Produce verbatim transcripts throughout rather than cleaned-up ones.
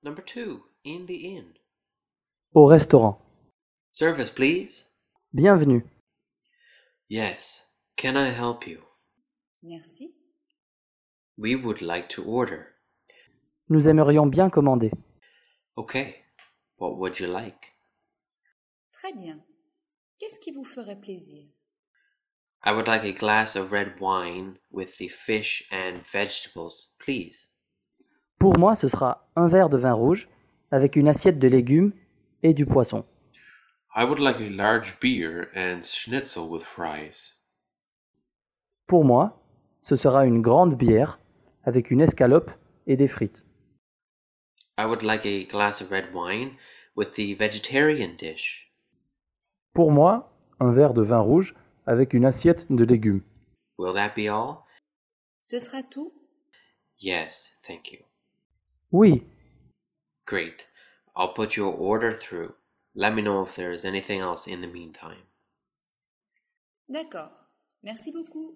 Number two, in the inn. Au restaurant. Service, please. Bienvenue. Yes, can I help you? Merci. We would like to order. Nous aimerions bien commander. Okay, what would you like? Très bien. Qu'est-ce qui vous ferait plaisir? I would like a glass of red wine with the fish and vegetables, please. Pour moi, ce sera un verre de vin rouge avec une assiette de légumes et du poisson. I would like a large beer and schnitzel with fries. Pour moi, ce sera une grande bière avec une escalope et des frites. I would like a glass of red wine with the vegetarian dish. Pour moi, un verre de vin rouge avec une assiette de légumes. Will that be all? Ce sera tout? Yes, thank you. Oui, Great. I'll put your order through. Let me know if there is anything else in the meantime. D'accord. Merci beaucoup.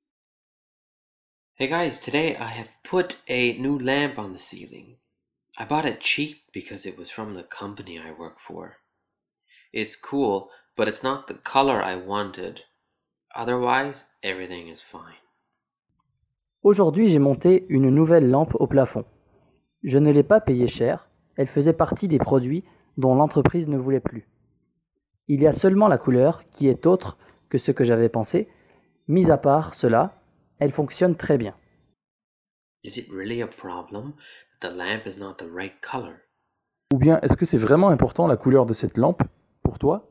Hey guys, today I have put a new lamp on the ceiling. I bought it cheap because it was from the company I work for. It's cool, but it's not the color I wanted. Otherwise, everything is fine. aujourd'hui j'ai monté une nouvelle lampe au plafond. Je ne l'ai pas payée cher, elle faisait partie des produits dont l'entreprise ne voulait plus. Il y a seulement la couleur qui est autre que ce que j'avais pensé. Mis à part cela, elle fonctionne très bien. Is it really a problem that the lamp is not the right color? Ou bien est-ce que c'est vraiment important la couleur de cette lampe pour toi?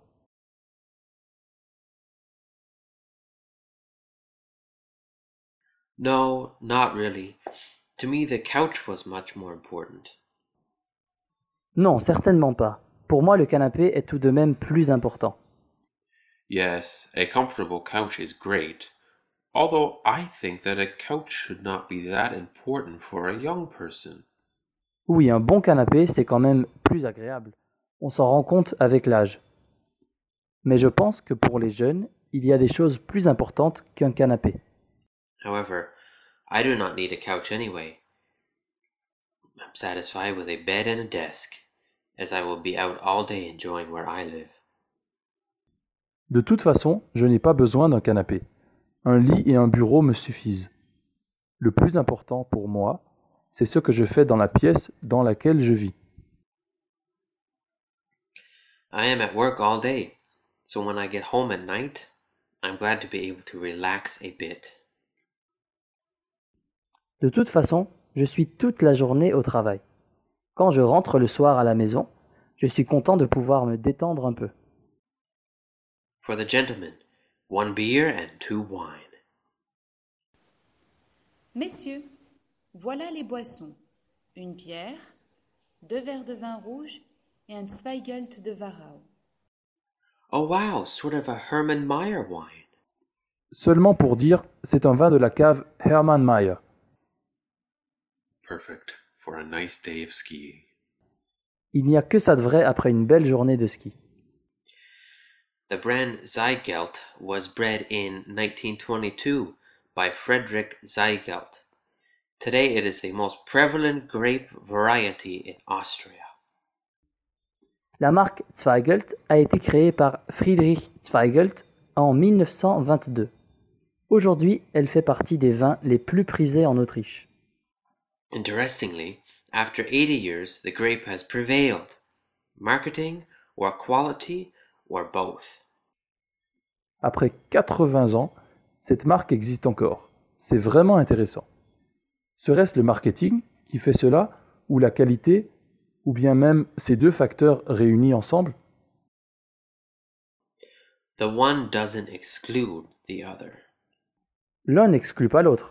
No, not really. To me, the couch was much more important. Non, certainement pas. Pour moi, le canapé est tout de même plus important. Yes, a comfortable couch is great, although I think that a couch should not be that important for a young person. Oui, un bon canapé, c'est quand même plus agréable. On s'en rend compte avec l'âge. Mais je pense que pour les jeunes, il y a des choses plus importantes qu'un canapé. However, I do not need a couch anyway. I'm satisfied with a bed and a desk, as I will be out all day enjoying where I live. De toute façon, je n'ai pas besoin d'un canapé. Un lit et un bureau me suffisent. Le plus important pour moi, c'est ce que je fais dans la pièce dans laquelle je vis. I am at work all day, so when I get home at night, I'm glad to be able to relax a bit. De toute façon, je suis toute la journée au travail. Quand je rentre le soir à la maison, je suis content de pouvoir me détendre un peu. For the gentlemen, one beer and two wine. Messieurs, voilà les boissons. Une bière, deux verres de vin rouge et un Zweigelt de Warau. Oh wow, sort of a Hermann Meyer wine. Seulement pour dire, c'est un vin de la cave Hermann Mayer. Perfect for a nice day of skiing. Il n'y a que ça de vrai après une belle journée de ski. The brand Zweigelt was bred in nineteen twenty-two by Friedrich Zweigelt. Today it is the most prevalent grape variety in Austria. La marque Zweigelt a été créée par Friedrich Zweigelt en mille neuf cent vingt-deux. Aujourd'hui, elle fait partie des vins les plus prisés en Autriche. Interestingly, after eighty years, the grape has prevailed. Marketing or quality or both. Après quatre-vingts ans, cette marque existe encore. C'est vraiment intéressant. Serait-ce le marketing qui fait cela, ou la qualité, ou bien même ces deux facteurs réunis ensemble? The one doesn't exclude the other. L'un n'exclut pas l'autre.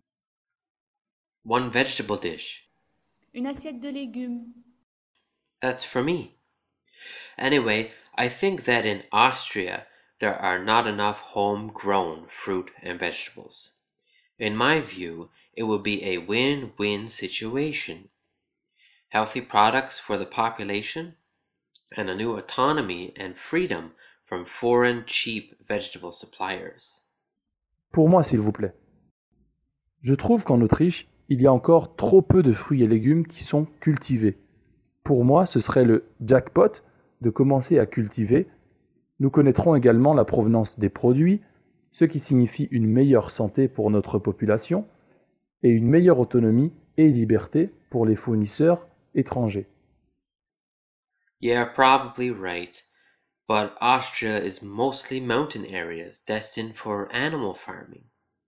One vegetable dish. Une assiette de légumes. That's for me. Anyway, I think that in Austria, there are not enough homegrown fruit and vegetables. In my view, it would be a win-win situation. Healthy products for the population, and a new autonomy and freedom from foreign cheap vegetable suppliers. Pour moi, s'il vous plaît. Je trouve qu'en Autriche, il y a encore trop peu de fruits et légumes qui sont cultivés. Pour moi, ce serait le jackpot de commencer à cultiver. Nous connaîtrons également la provenance des produits, ce qui signifie une meilleure santé pour notre population et une meilleure autonomie et liberté pour les fournisseurs étrangers. You're probably right, but Austria is mostly mountain areas destined for animal farming.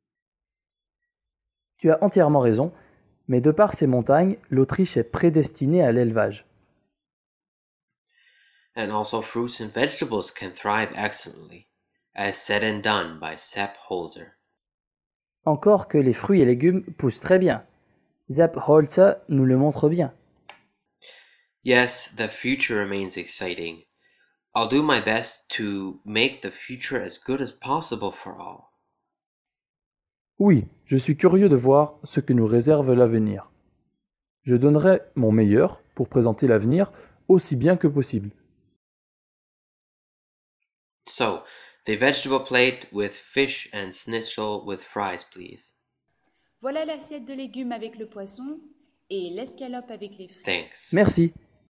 Tu as entièrement raison, mais de par ces montagnes, l'Autriche est prédestinée à l'élevage. And also fruits and vegetables can thrive excellently, as said and done by Sepp Holzer. Encore que les fruits et légumes poussent très bien. Sepp Holzer nous le montre bien. Yes, the future remains exciting. I'll do my best to make the future as good as possible for all. Oui, je suis curieux de voir ce que nous réserve l'avenir. Je donnerai mon meilleur pour présenter l'avenir aussi bien que possible. So, the vegetable plate with fish and schnitzel with fries, please. Voilà l'assiette de légumes avec le poisson et l'escalope avec les frites. Thanks. Merci.